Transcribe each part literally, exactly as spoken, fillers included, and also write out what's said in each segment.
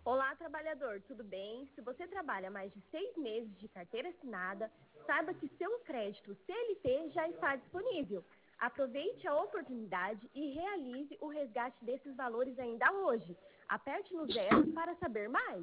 Olá, trabalhador, tudo bem? Se você trabalha mais de seis meses de carteira assinada, saiba que seu crédito C L T já está disponível. Aproveite a oportunidade e realize o resgate desses valores ainda hoje. Aperte no zero para saber mais.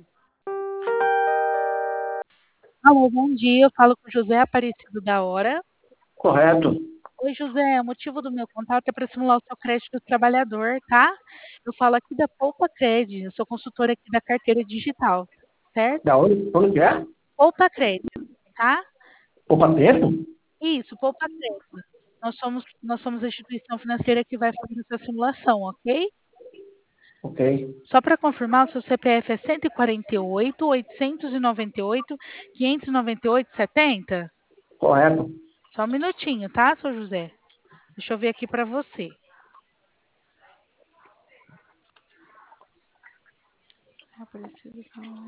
Alô, bom dia. Eu falo com o José Aparecido da Hora. Correto. Oi, José. O motivo do meu contato é para simular o seu crédito do trabalhador, tá? Eu falo aqui da Poupa Cred. Eu sou consultora aqui da carteira digital, certo? Da onde? Onde que é? Poupa Cred, tá? Opa, preto? Isso, Poupa Cred. Nós somos, nós somos a instituição financeira que vai fazer essa simulação, ok? Ok. Só para confirmar, o seu C P F é cento e quarenta e oito, oitocentos e noventa e oito, quinhentos e noventa e oito, setenta? Correto. Só um minutinho, tá, seu José? Deixa eu ver aqui para você. Aparecido.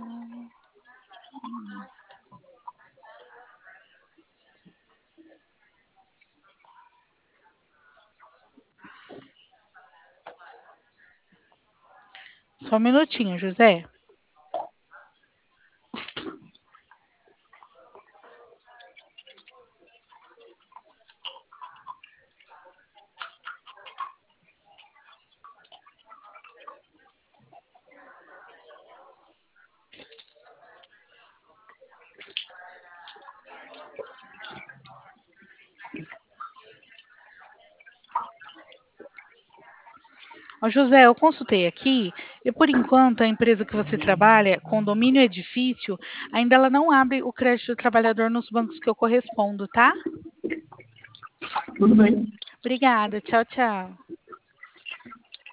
Só um minutinho, José. Ó, José, eu consultei aqui e por enquanto a empresa que você trabalha, Condomínio Edifício, ainda ela não abre o crédito do trabalhador nos bancos que eu correspondo, tá? Tudo bem. Obrigada. Tchau, tchau.